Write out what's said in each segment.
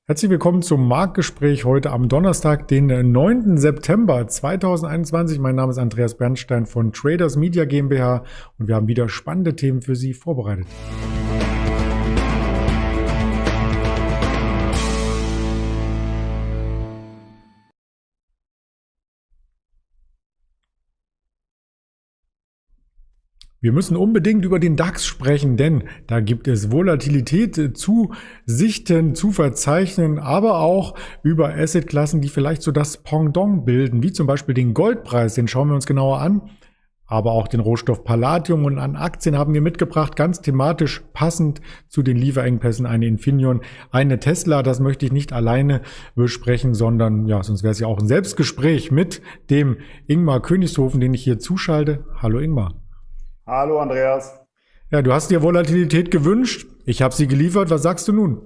Herzlich willkommen zum Marktgespräch heute am Donnerstag, den 9. September 2021. Mein Name ist Andreas Bernstein von Traders Media GmbH und wir haben wieder spannende Themen für Sie vorbereitet. Wir müssen unbedingt über den DAX sprechen, denn da gibt es Volatilität zu sichten, zu verzeichnen, aber auch über Assetklassen, die vielleicht so das Pendant bilden, wie zum Beispiel den Goldpreis, den schauen wir uns genauer an, aber auch den Rohstoff Palladium, und an Aktien haben wir mitgebracht, ganz thematisch passend zu den Lieferengpässen, eine Infineon, eine Tesla. Das möchte ich nicht alleine besprechen, sondern ja, sonst wäre es ja auch ein Selbstgespräch mit dem Ingmar Königshofen, den ich hier zuschalte. Hallo Ingmar. Hallo Andreas. Ja, du hast dir Volatilität gewünscht. Ich habe sie geliefert. Was sagst du nun?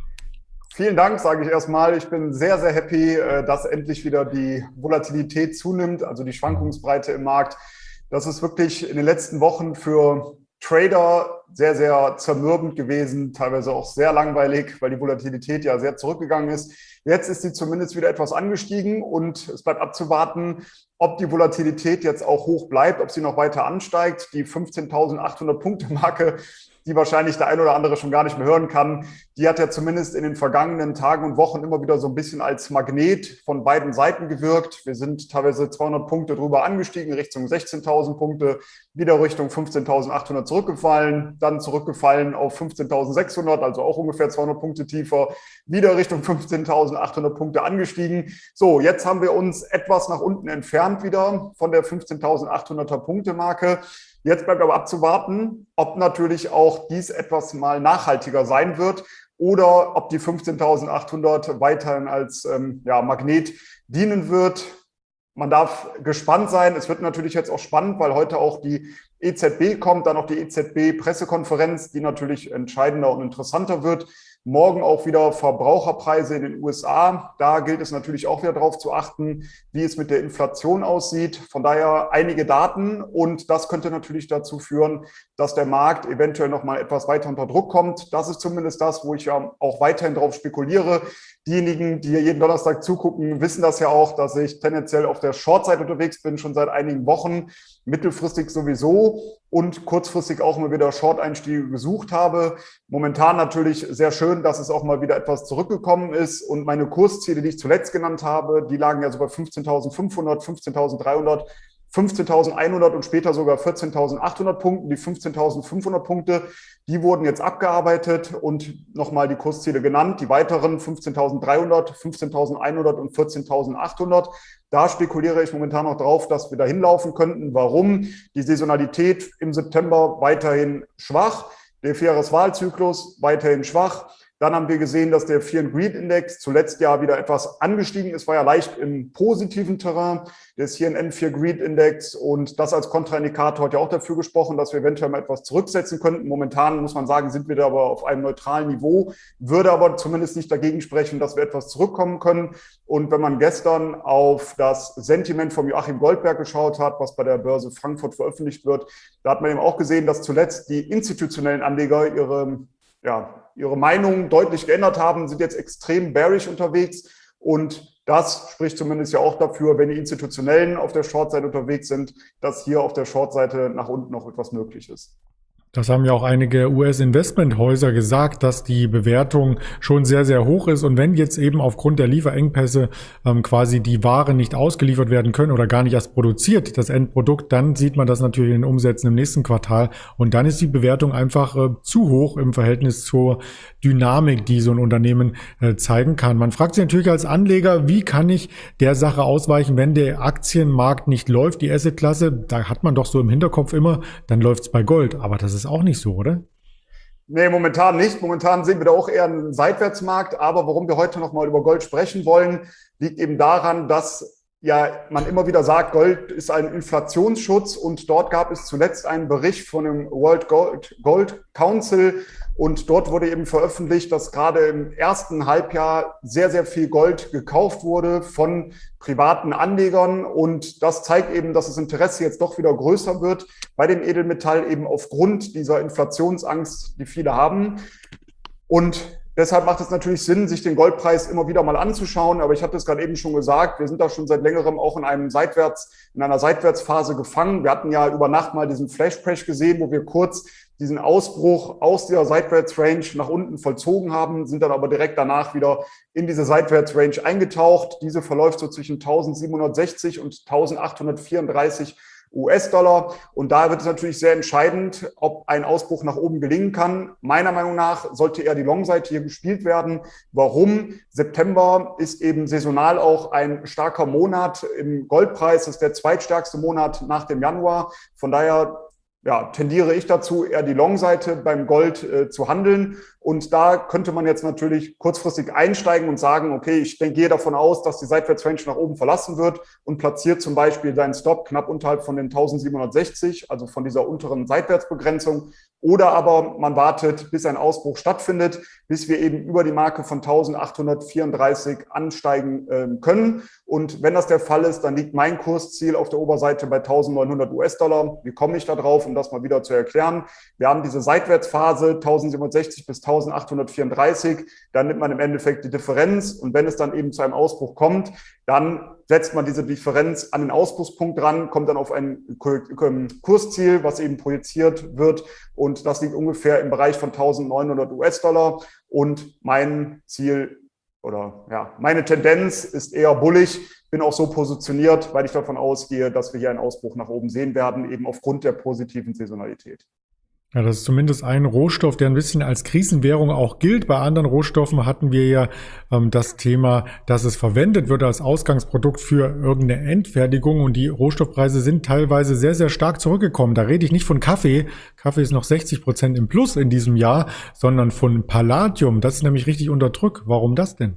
Vielen Dank, sage ich erstmal. Ich bin sehr, sehr happy, dass endlich wieder die Volatilität zunimmt, also die Schwankungsbreite im Markt. Das ist wirklich in den letzten Wochen für Trader sehr, sehr zermürbend gewesen, teilweise auch sehr langweilig, weil die Volatilität ja sehr zurückgegangen ist. Jetzt ist sie zumindest wieder etwas angestiegen und es bleibt abzuwarten, ob die Volatilität jetzt auch hoch bleibt, ob sie noch weiter ansteigt. Die 15.800 Punkte Marke, die wahrscheinlich der ein oder andere schon gar nicht mehr hören kann, die hat ja zumindest in den vergangenen Tagen und Wochen immer wieder so ein bisschen als Magnet von beiden Seiten gewirkt. Wir sind teilweise 200 Punkte drüber angestiegen, Richtung 16.000 Punkte, wieder Richtung 15.800 zurückgefallen, dann zurückgefallen auf 15.600, also auch ungefähr 200 Punkte tiefer, wieder Richtung 15.800 Punkte angestiegen. So, jetzt haben wir uns etwas nach unten entfernt wieder von der 15.800er Punkte Marke. Jetzt bleibt aber abzuwarten, ob natürlich auch dies etwas mal nachhaltiger sein wird oder ob die 15.800 weiterhin als Magnet dienen wird. Man darf gespannt sein. Es wird natürlich jetzt auch spannend, weil heute auch die EZB kommt, dann auch die EZB-Pressekonferenz, die natürlich entscheidender und interessanter wird. Morgen auch wieder Verbraucherpreise in den USA. Da gilt es natürlich auch wieder darauf zu achten, wie es mit der Inflation aussieht. Von daher einige Daten, und das könnte natürlich dazu führen, dass der Markt eventuell noch mal etwas weiter unter Druck kommt. Das ist zumindest das, wo ich ja auch weiterhin drauf spekuliere. Diejenigen, die hier jeden Donnerstag zugucken, wissen das ja auch, dass ich tendenziell auf der Short-Seite unterwegs bin, schon seit einigen Wochen, mittelfristig sowieso und kurzfristig auch immer wieder Short-Einstiege gesucht habe. Momentan natürlich sehr schön, dass es auch mal wieder etwas zurückgekommen ist, und meine Kursziele, die ich zuletzt genannt habe, die lagen ja so bei 15.500, 15.300, 15.100 und später sogar 14.800 Punkten. Die 15.500 Punkte, die wurden jetzt abgearbeitet und nochmal die Kursziele genannt. Die weiteren 15.300, 15.100 und 14.800. Da spekuliere ich momentan noch drauf, dass wir da hinlaufen könnten. Warum? Die Saisonalität im September weiterhin schwach. Der Vierjahreswahlzyklus weiterhin schwach. Dann haben wir gesehen, dass der Fear and Greed Index zuletzt ja wieder etwas angestiegen ist, war ja leicht im positiven Terrain, der CNN Fear Greed Index, und das als Kontraindikator hat ja auch dafür gesprochen, dass wir eventuell mal etwas zurücksetzen könnten. Momentan muss man sagen, sind wir da aber auf einem neutralen Niveau, würde aber zumindest nicht dagegen sprechen, dass wir etwas zurückkommen können. Und wenn man gestern auf das Sentiment von Joachim Goldberg geschaut hat, was bei der Börse Frankfurt veröffentlicht wird, da hat man eben auch gesehen, dass zuletzt die institutionellen Anleger ihre Meinung deutlich geändert haben, sind jetzt extrem bearish unterwegs, und das spricht zumindest ja auch dafür, wenn die Institutionellen auf der Short-Seite unterwegs sind, dass hier auf der Short-Seite nach unten noch etwas möglich ist. Das haben ja auch einige US-Investmenthäuser gesagt, dass die Bewertung schon sehr, sehr hoch ist. Und wenn jetzt eben aufgrund der Lieferengpässe quasi die Ware nicht ausgeliefert werden können oder gar nicht erst produziert, das Endprodukt, dann sieht man das natürlich in den Umsätzen im nächsten Quartal. Und dann ist die Bewertung einfach zu hoch im Verhältnis zur Dynamik, die so ein Unternehmen zeigen kann. Man fragt sich natürlich als Anleger, wie kann ich der Sache ausweichen, wenn der Aktienmarkt nicht läuft, die Assetklasse? Da hat man doch so im Hinterkopf immer, dann läuft's bei Gold. Aber das ist auch nicht so, oder? Nee, momentan nicht. Momentan sehen wir da auch eher einen Seitwärtsmarkt. Aber warum wir heute nochmal über Gold sprechen wollen, liegt eben daran, dass ja man immer wieder sagt, Gold ist ein Inflationsschutz. Und dort gab es zuletzt einen Bericht von dem World Gold Council. Und dort wurde eben veröffentlicht, dass gerade im ersten Halbjahr sehr, sehr viel Gold gekauft wurde von privaten Anlegern. Und das zeigt eben, dass das Interesse jetzt doch wieder größer wird bei dem Edelmetall, eben aufgrund dieser Inflationsangst, die viele haben. Und Deshalb macht es natürlich Sinn, sich den Goldpreis immer wieder mal anzuschauen. Aber ich hatte es gerade eben schon gesagt, wir sind da schon seit längerem auch in einer Seitwärtsphase gefangen. Wir hatten ja über Nacht mal diesen Flash Crash gesehen, wo wir kurz diesen Ausbruch aus der Seitwärtsrange nach unten vollzogen haben, sind dann aber direkt danach wieder in diese Seitwärtsrange eingetaucht. Diese verläuft so zwischen 1760 und 1834 US-Dollar. Und da wird es natürlich sehr entscheidend, ob ein Ausbruch nach oben gelingen kann. Meiner Meinung nach sollte eher die Long-Seite hier gespielt werden. Warum? September ist eben saisonal auch ein starker Monat im Goldpreis. Das ist der zweitstärkste Monat nach dem Januar. Von daher tendiere ich dazu, eher die Long-Seite beim Gold zu handeln. Und da könnte man jetzt natürlich kurzfristig einsteigen und sagen, okay, gehe davon aus, dass die Seitwärtsrange nach oben verlassen wird und platziert zum Beispiel seinen Stop knapp unterhalb von den 1760, also von dieser unteren Seitwärtsbegrenzung. Oder aber man wartet, bis ein Ausbruch stattfindet, bis wir eben über die Marke von 1834 ansteigen können. Und wenn das der Fall ist, dann liegt mein Kursziel auf der Oberseite bei 1900 US-Dollar. Wie komme ich da drauf, um das mal wieder zu erklären? Wir haben diese Seitwärtsphase 1760 bis 1834. Dann nimmt man im Endeffekt die Differenz. Und wenn es dann eben zu einem Ausbruch kommt, dann setzt man diese Differenz an den Ausbruchspunkt dran, kommt dann auf ein Kursziel, was eben projiziert wird. Und das liegt ungefähr im Bereich von 1900 US-Dollar. Und mein Ziel meine Tendenz ist eher bullig. Bin auch so positioniert, weil ich davon ausgehe, dass wir hier einen Ausbruch nach oben sehen werden, eben aufgrund der positiven Saisonalität. Ja, das ist zumindest ein Rohstoff, der ein bisschen als Krisenwährung auch gilt. Bei anderen Rohstoffen hatten wir ja das Thema, dass es verwendet wird als Ausgangsprodukt für irgendeine Endfertigung und die Rohstoffpreise sind teilweise sehr, sehr stark zurückgekommen. Da rede ich nicht von Kaffee. Kaffee ist noch 60% im Plus in diesem Jahr, sondern von Palladium. Das ist nämlich richtig unter Druck. Warum das denn?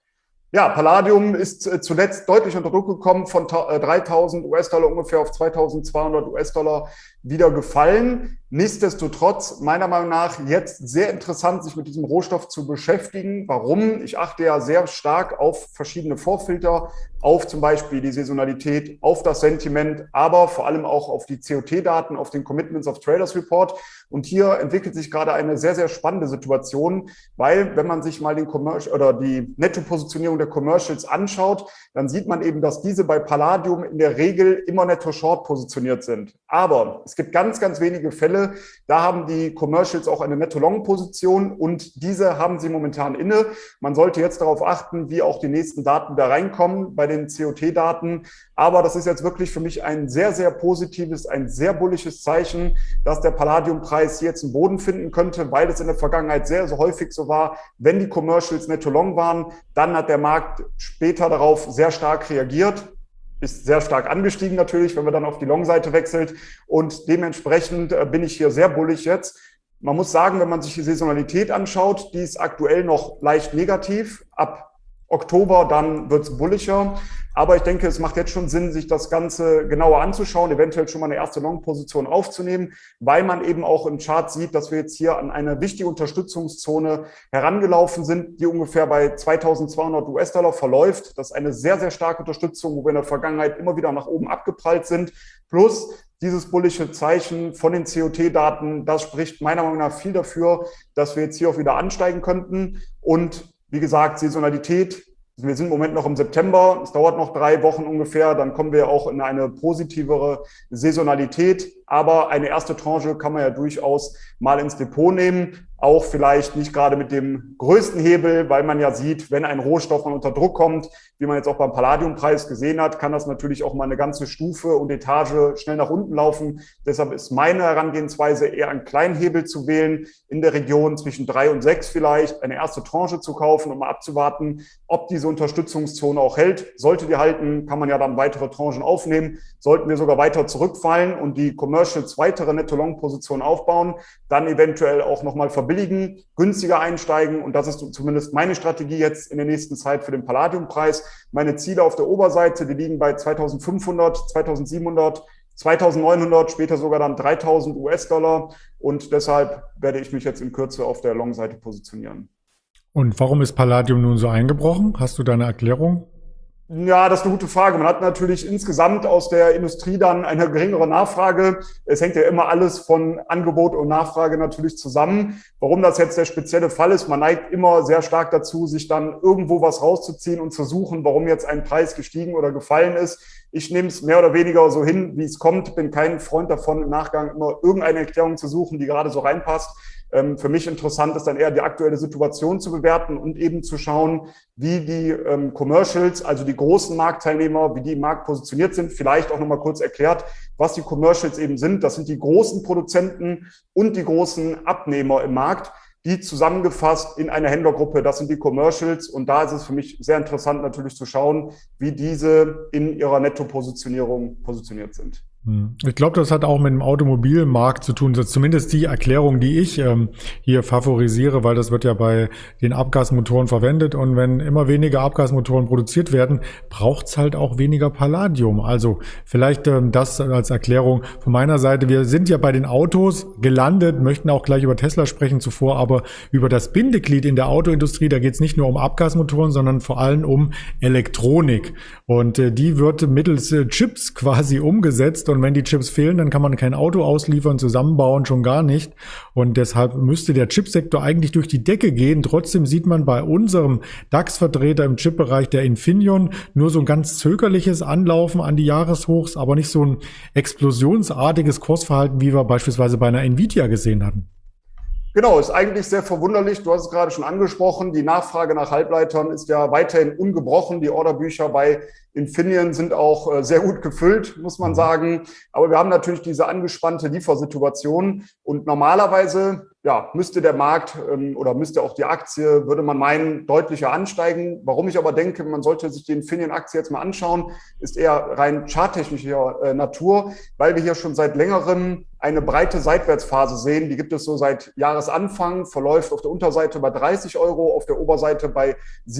Ja, Palladium ist zuletzt deutlich unter Druck gekommen, von 3.000 US-Dollar ungefähr auf 2.200 US-Dollar wieder gefallen. Nichtsdestotrotz, meiner Meinung nach, jetzt sehr interessant, sich mit diesem Rohstoff zu beschäftigen. Warum? Ich achte ja sehr stark auf verschiedene Vorfilter, auf zum Beispiel die Saisonalität, auf das Sentiment, aber vor allem auch auf die COT-Daten, auf den Commitments of Traders Report. Und hier entwickelt sich gerade eine sehr, sehr spannende Situation, weil wenn man sich mal den Commercial oder die Netto-Positionierung der Commercials anschaut, dann sieht man eben, dass diese bei Palladium in der Regel immer netto short positioniert sind. Aber es gibt ganz, ganz wenige Fälle, da haben die Commercials auch eine Netto-Long-Position und diese haben sie momentan inne. Man sollte jetzt darauf achten, wie auch die nächsten Daten da reinkommen bei den COT-Daten. Aber das ist jetzt wirklich für mich ein sehr, sehr positives, ein sehr bullisches Zeichen, dass der Palladium-Preis hier jetzt einen Boden finden könnte, weil es in der Vergangenheit sehr, sehr häufig so war, wenn die Commercials netto-long waren, dann hat der Markt später darauf sehr stark reagiert. Ist sehr stark angestiegen natürlich, wenn wir dann auf die Long-Seite wechselt. Und dementsprechend bin ich hier sehr bullig jetzt. Man muss sagen, wenn man sich die Saisonalität anschaut, die ist aktuell noch leicht negativ. Ab Oktober, dann wird es bulliger. Aber ich denke, es macht jetzt schon Sinn, sich das Ganze genauer anzuschauen, eventuell schon mal eine erste Long-Position aufzunehmen, weil man eben auch im Chart sieht, dass wir jetzt hier an eine wichtige Unterstützungszone herangelaufen sind, die ungefähr bei 2.200 US-Dollar verläuft. Das ist eine sehr, sehr starke Unterstützung, wo wir in der Vergangenheit immer wieder nach oben abgeprallt sind. Plus dieses bullische Zeichen von den COT-Daten, das spricht meiner Meinung nach viel dafür, dass wir jetzt hier auch wieder ansteigen könnten. Und wie gesagt, Saisonalität, wir sind im Moment noch im September, es dauert noch 3 Wochen ungefähr, dann kommen wir auch in eine positivere Saisonalität. Aber eine erste Tranche kann man ja durchaus mal ins Depot nehmen. Auch vielleicht nicht gerade mit dem größten Hebel, weil man ja sieht, wenn ein Rohstoff mal unter Druck kommt, wie man jetzt auch beim Palladiumpreis gesehen hat, kann das natürlich auch mal eine ganze Stufe und Etage schnell nach unten laufen. Deshalb ist meine Herangehensweise eher einen kleinen Hebel zu wählen, in der Region zwischen 3 und 6 vielleicht, eine erste Tranche zu kaufen, um mal abzuwarten, ob diese Unterstützungszone auch hält. Sollte die halten, kann man ja dann weitere Tranchen aufnehmen. Sollten wir sogar weiter zurückfallen und die Commercials weitere Netto-Long-Positionen aufbauen, dann eventuell auch nochmal verbilligen, günstiger einsteigen. Und das ist zumindest meine Strategie jetzt in der nächsten Zeit für den Palladiumpreis. Meine Ziele auf der Oberseite, die liegen bei 2.500, 2.700, 2.900, später sogar dann 3.000 US-Dollar. Und deshalb werde ich mich jetzt in Kürze auf der Long-Seite positionieren. Und warum ist Palladium nun so eingebrochen? Hast du da eine Erklärung? Ja, das ist eine gute Frage. Man hat natürlich insgesamt aus der Industrie dann eine geringere Nachfrage. Es hängt ja immer alles von Angebot und Nachfrage natürlich zusammen. Warum das jetzt der spezielle Fall ist, man neigt immer sehr stark dazu, sich dann irgendwo was rauszuziehen und zu suchen, warum jetzt ein Preis gestiegen oder gefallen ist. Ich nehme es mehr oder weniger so hin, wie es kommt. Bin kein Freund davon, im Nachgang immer irgendeine Erklärung zu suchen, die gerade so reinpasst. Für mich interessant ist dann eher die aktuelle Situation zu bewerten und eben zu schauen, wie die Commercials, also die großen Marktteilnehmer, wie die im Markt positioniert sind. Vielleicht auch nochmal kurz erklärt, was die Commercials eben sind. Das sind die großen Produzenten und die großen Abnehmer im Markt, die zusammengefasst in eine Händlergruppe, das sind die Commercials. Und da ist es für mich sehr interessant natürlich zu schauen, wie diese in ihrer Nettopositionierung positioniert sind. Ich glaube, das hat auch mit dem Automobilmarkt zu tun. Das ist zumindest die Erklärung, die ich hier favorisiere, weil das wird ja bei den Abgasmotoren verwendet. Und wenn immer weniger Abgasmotoren produziert werden, braucht's halt auch weniger Palladium. Also vielleicht das als Erklärung von meiner Seite. Wir sind ja bei den Autos gelandet, möchten auch gleich über Tesla sprechen zuvor, aber über das Bindeglied in der Autoindustrie, da geht's nicht nur um Abgasmotoren, sondern vor allem um Elektronik. Und die wird mittels Chips quasi umgesetzt. Und wenn die Chips fehlen, dann kann man kein Auto ausliefern, zusammenbauen, schon gar nicht. Und deshalb müsste der Chipsektor eigentlich durch die Decke gehen. Trotzdem sieht man bei unserem DAX-Vertreter im Chipbereich, der Infineon, nur so ein ganz zögerliches Anlaufen an die Jahreshochs, aber nicht so ein explosionsartiges Kursverhalten, wie wir beispielsweise bei einer Nvidia gesehen hatten. Genau, ist eigentlich sehr verwunderlich. Du hast es gerade schon angesprochen. Die Nachfrage nach Halbleitern ist ja weiterhin ungebrochen. Die Orderbücher bei Infineon sind auch sehr gut gefüllt, muss man sagen. Aber wir haben natürlich diese angespannte Liefersituation. Und normalerweise müsste der Markt oder müsste auch die Aktie, würde man meinen, deutlicher ansteigen. Warum ich aber denke, man sollte sich die Infineon-Aktie jetzt mal anschauen, ist eher rein charttechnischer Natur, weil wir hier schon seit längerem eine breite Seitwärtsphase sehen. Die gibt es so seit Jahresanfang, verläuft auf der Unterseite bei 30 Euro, auf der Oberseite bei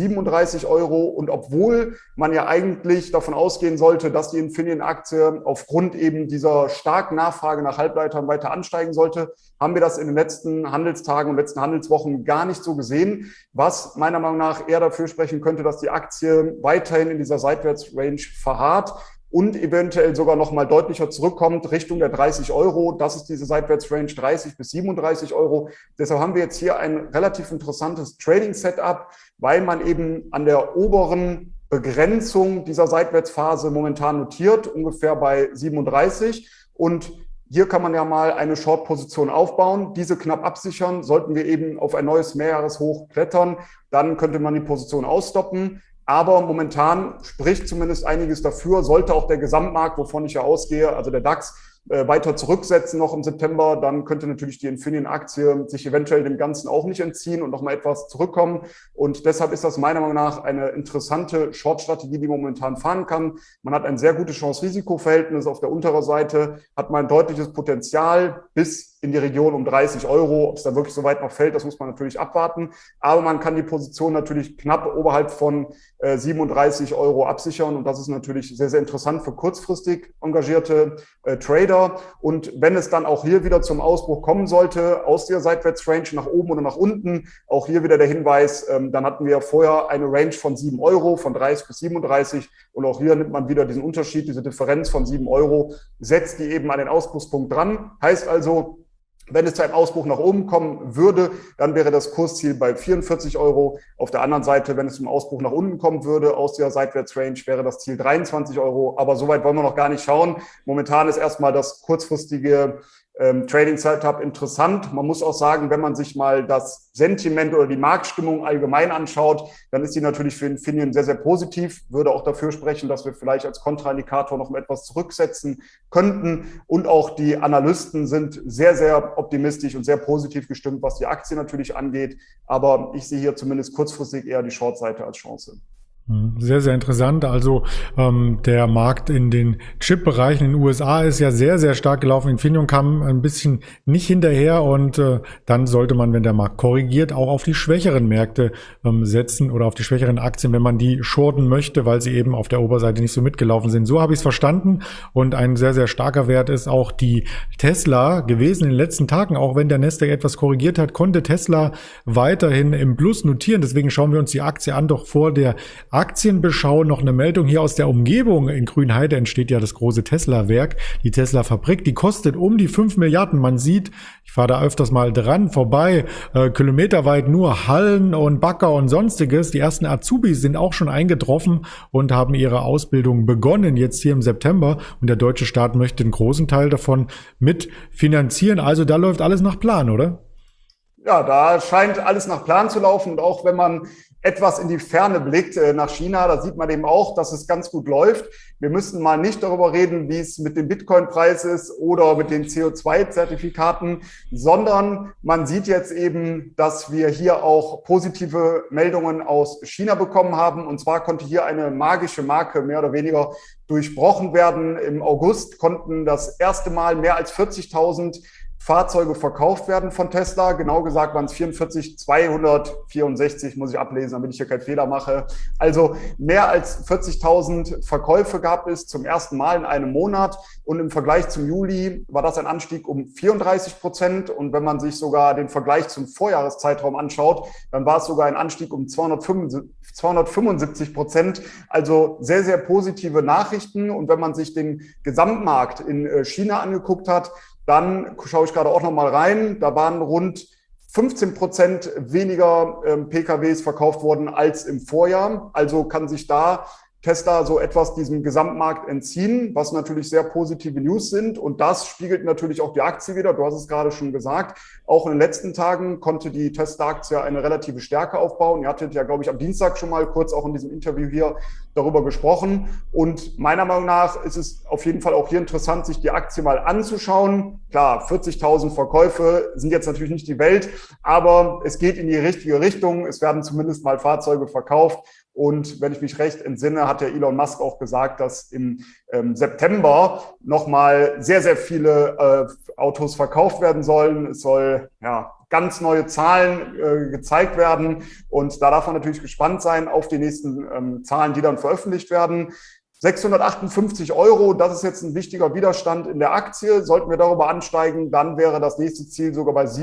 37 Euro. Und obwohl man ja eigentlich davon ausgehen sollte, dass die Infineon-Aktie aufgrund eben dieser starken Nachfrage nach Halbleitern weiter ansteigen sollte, haben wir das in den letzten Handelstagen und letzten Handelswochen gar nicht so gesehen, was meiner Meinung nach eher dafür sprechen könnte, dass die Aktie weiterhin in dieser Seitwärtsrange verharrt und eventuell sogar noch mal deutlicher zurückkommt Richtung der 30 Euro. Das ist diese Seitwärtsrange 30 bis 37 Euro. Deshalb haben wir jetzt hier ein relativ interessantes Trading-Setup, weil man eben an der oberen Begrenzung dieser Seitwärtsphase momentan notiert, ungefähr bei 37. Und hier kann man ja mal eine Short-Position aufbauen, diese knapp absichern. Sollten wir eben auf ein neues Mehrjahreshoch klettern, dann könnte man die Position ausstoppen. Aber momentan spricht zumindest einiges dafür, sollte auch der Gesamtmarkt, wovon ich ja ausgehe, also der DAX, weiter zurücksetzen noch im September, dann könnte natürlich die Infineon-Aktie sich eventuell dem Ganzen auch nicht entziehen und noch mal etwas zurückkommen. Und deshalb ist das meiner Meinung nach eine interessante Short-Strategie, die man momentan fahren kann. Man hat ein sehr gutes Chance-Risiko-Verhältnis. Auf der unteren Seite hat man ein deutliches Potenzial bis in die Region um 30 Euro. Ob es da wirklich so weit noch fällt, das muss man natürlich abwarten. Aber man kann die Position natürlich knapp oberhalb von 37 Euro absichern. Und das ist natürlich sehr, sehr interessant für kurzfristig engagierte Trader. Und wenn es dann auch hier wieder zum Ausbruch kommen sollte, aus der Seitwärtsrange nach oben oder nach unten, auch hier wieder der Hinweis, dann hatten wir vorher eine Range von 7 Euro, von 30 bis 37. Und auch hier nimmt man wieder diesen Unterschied, diese Differenz von 7 Euro, setzt die eben an den Ausbruchspunkt dran. Heißt also, wenn es zu einem Ausbruch nach oben kommen würde, dann wäre das Kursziel bei 44 Euro. Auf der anderen Seite, wenn es zum Ausbruch nach unten kommen würde, aus der Seitwärtsrange, wäre das Ziel 23 Euro. Aber so weit wollen wir noch gar nicht schauen. Momentan ist erstmal das kurzfristige Trading-Setup interessant. Man muss auch sagen, wenn man sich mal das Sentiment oder die Marktstimmung allgemein anschaut, dann ist die natürlich für Infineon sehr, sehr positiv. Würde auch dafür sprechen, dass wir vielleicht als Kontraindikator noch mal etwas zurücksetzen könnten. Und auch die Analysten sind sehr, sehr optimistisch und sehr positiv gestimmt, was die Aktie natürlich angeht. Aber ich sehe hier zumindest kurzfristig eher die Short-Seite als Chance. Sehr, sehr interessant. Also der Markt in den Chip-Bereichen in den USA ist ja sehr, sehr stark gelaufen. Infineon kam ein bisschen nicht hinterher und dann sollte man, wenn der Markt korrigiert, auch auf die schwächeren Märkte setzen oder auf die schwächeren Aktien, wenn man die shorten möchte, weil sie eben auf der Oberseite nicht so mitgelaufen sind. So habe ich es verstanden und ein sehr, sehr starker Wert ist auch die Tesla gewesen in den letzten Tagen. Auch wenn der Nasdaq etwas korrigiert hat, konnte Tesla weiterhin im Plus notieren. Deswegen schauen wir uns die Aktie an, doch vor der Aktienbeschau noch eine Meldung hier aus der Umgebung. In Grünheide entsteht ja das große Tesla-Werk, die Tesla-Fabrik. Die kostet um die 5 Milliarden. Man sieht, ich fahre da öfters mal dran vorbei, kilometerweit nur Hallen und Bagger und sonstiges. Die ersten Azubis sind auch schon eingetroffen und haben ihre Ausbildung begonnen, jetzt hier im September. Und der deutsche Staat möchte einen großen Teil davon mitfinanzieren. Also da läuft alles nach Plan, oder? Ja, da scheint alles nach Plan zu laufen. Und auch wenn man etwas in die Ferne blickt, nach China, da sieht man eben auch, dass es ganz gut läuft. Wir müssen mal nicht darüber reden, wie es mit dem Bitcoin-Preis ist oder mit den CO2-Zertifikaten, sondern man sieht jetzt eben, dass wir hier auch positive Meldungen aus China bekommen haben. Und zwar konnte hier eine magische Marke mehr oder weniger durchbrochen werden. Im August konnten das erste Mal mehr als 40.000 Fahrzeuge verkauft werden von Tesla. Genau gesagt waren es 44.264, muss ich ablesen, damit ich hier keinen Fehler mache. Also mehr als 40.000 Verkäufe gab es zum ersten Mal in einem Monat. Und im Vergleich zum Juli war das ein Anstieg um 34%. Und wenn man sich sogar den Vergleich zum Vorjahreszeitraum anschaut, dann war es sogar ein Anstieg um 275%. Also sehr, sehr positive Nachrichten. Und wenn man sich den Gesamtmarkt in China angeguckt hat, dann schaue ich gerade auch noch mal rein. Da waren rund 15% weniger PKWs verkauft worden als im Vorjahr. Also kann sich da Tesla so etwas diesem Gesamtmarkt entziehen, was natürlich sehr positive News sind. Und das spiegelt natürlich auch die Aktie wieder. Du hast es gerade schon gesagt. Auch in den letzten Tagen konnte die Tesla-Aktie eine relative Stärke aufbauen. Ihr hattet ja, glaube ich, am Dienstag schon mal kurz auch in diesem Interview hier darüber gesprochen. Und meiner Meinung nach ist es auf jeden Fall auch hier interessant, sich die Aktie mal anzuschauen. Klar, 40.000 Verkäufe sind jetzt natürlich nicht die Welt, aber es geht in die richtige Richtung. Es werden zumindest mal Fahrzeuge verkauft. Und wenn ich mich recht entsinne, hat der Elon Musk auch gesagt, dass im September nochmal sehr, sehr viele Autos verkauft werden sollen. Es soll ganz neue Zahlen gezeigt werden. Und da darf man natürlich gespannt sein auf die nächsten Zahlen, die dann veröffentlicht werden. 658 Euro, das ist jetzt ein wichtiger Widerstand in der Aktie. Sollten wir darüber ansteigen, dann wäre das nächste Ziel sogar bei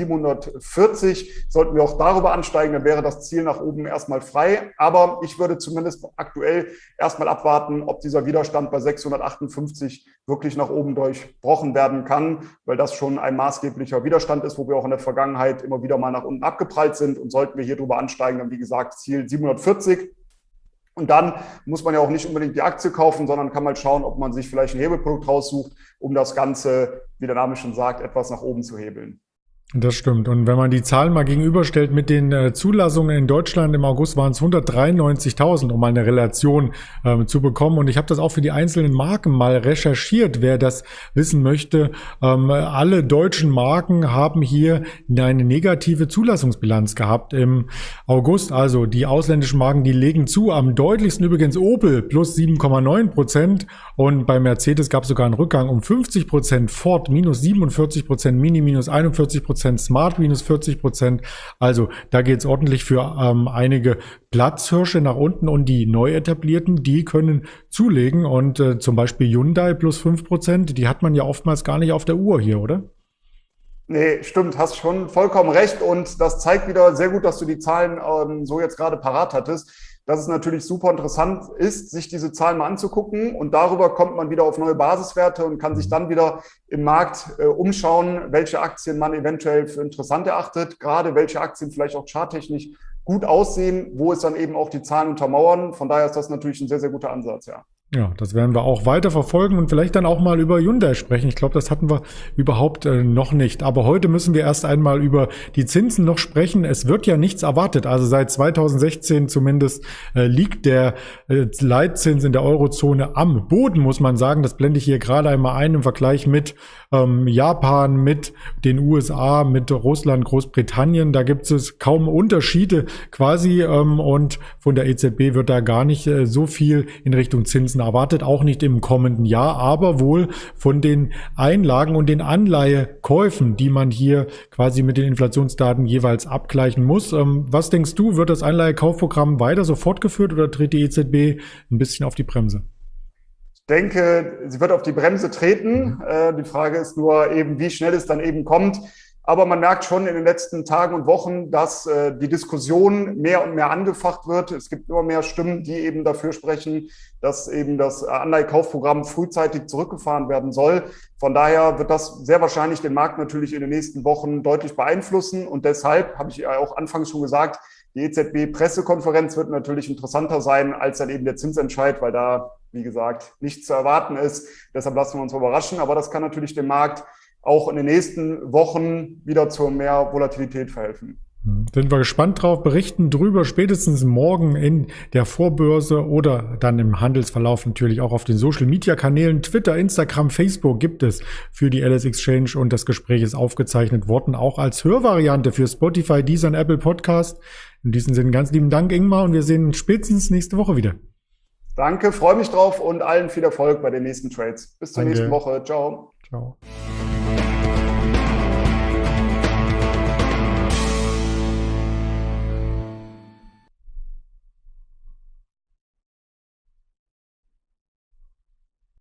740. Sollten wir auch darüber ansteigen, dann wäre das Ziel nach oben erstmal frei. Aber ich würde zumindest aktuell erstmal abwarten, ob dieser Widerstand bei 658 wirklich nach oben durchbrochen werden kann, weil das schon ein maßgeblicher Widerstand ist, wo wir auch in der Vergangenheit immer wieder mal nach unten abgeprallt sind. Und sollten wir hier drüber ansteigen, dann wie gesagt Ziel 740. Und dann muss man ja auch nicht unbedingt die Aktie kaufen, sondern kann mal schauen, ob man sich vielleicht ein Hebelprodukt raussucht, um das Ganze, wie der Name schon sagt, etwas nach oben zu hebeln. Das stimmt. Und wenn man die Zahlen mal gegenüberstellt mit den Zulassungen in Deutschland im August, waren es 193.000, um mal eine Relation zu bekommen. Und ich habe das auch für die einzelnen Marken mal recherchiert, wer das wissen möchte. Alle deutschen Marken haben hier eine negative Zulassungsbilanz gehabt im August. Also die ausländischen Marken, die legen zu. Am deutlichsten übrigens Opel plus 7,9%. Und bei Mercedes gab es sogar einen Rückgang um 50%, Ford minus 47%, Mini minus 41%. Smart minus 40%. Also da geht es ordentlich für einige Platzhirsche nach unten und die neu etablierten, die können zulegen und zum Beispiel Hyundai plus 5%, die hat man ja oftmals gar nicht auf der Uhr hier, oder? Nee, stimmt, hast schon vollkommen recht und das zeigt wieder sehr gut, dass du die Zahlen so jetzt gerade parat hattest, dass es natürlich super interessant ist, sich diese Zahlen mal anzugucken und darüber kommt man wieder auf neue Basiswerte und kann sich dann wieder im Markt umschauen, welche Aktien man eventuell für interessant erachtet, gerade welche Aktien vielleicht auch charttechnisch gut aussehen, wo es dann eben auch die Zahlen untermauern. Von daher ist das natürlich ein sehr, sehr guter Ansatz, ja. Ja, das werden wir auch weiter verfolgen und vielleicht dann auch mal über Hyundai sprechen. Ich glaube, das hatten wir überhaupt noch nicht. Aber heute müssen wir erst einmal über die Zinsen noch sprechen. Es wird ja nichts erwartet. Also seit 2016 zumindest liegt der Leitzins in der Eurozone am Boden, muss man sagen. Das blende ich hier gerade einmal ein im Vergleich mit Japan, mit den USA, mit Russland, Großbritannien. Da gibt es kaum Unterschiede quasi und von der EZB wird da gar nicht so viel in Richtung Zinsen erwartet, auch nicht im kommenden Jahr, aber wohl von den Einlagen und den Anleihekäufen, die man hier quasi mit den Inflationsdaten jeweils abgleichen muss. Was denkst du, wird das Anleihekaufprogramm weiter so fortgeführt oder tritt die EZB ein bisschen auf die Bremse? Ich denke, sie wird auf die Bremse treten. Die Frage ist nur eben, wie schnell es dann eben kommt. Aber man merkt schon in den letzten Tagen und Wochen, dass die Diskussion mehr und mehr angefacht wird. Es gibt immer mehr Stimmen, die eben dafür sprechen, dass eben das Anleihekaufprogramm frühzeitig zurückgefahren werden soll. Von daher wird das sehr wahrscheinlich den Markt natürlich in den nächsten Wochen deutlich beeinflussen. Und deshalb, habe ich ja auch anfangs schon gesagt, die EZB-Pressekonferenz wird natürlich interessanter sein als dann eben der Zinsentscheid, weil da, wie gesagt, nichts zu erwarten ist. Deshalb lassen wir uns überraschen. Aber das kann natürlich dem Markt auch in den nächsten Wochen wieder zu mehr Volatilität verhelfen. Sind wir gespannt drauf, berichten drüber spätestens morgen in der Vorbörse oder dann im Handelsverlauf natürlich auch auf den Social-Media-Kanälen. Twitter, Instagram, Facebook gibt es für die LS Exchange und das Gespräch ist aufgezeichnet worden, auch als Hörvariante für Spotify, Deezer und Apple Podcast. In diesem Sinne ganz lieben Dank, Ingmar, und wir sehen uns spätestens nächste Woche wieder. Danke, freue mich drauf und allen viel Erfolg bei den nächsten Trades. Bis zur nächsten Woche. Ciao. Ciao.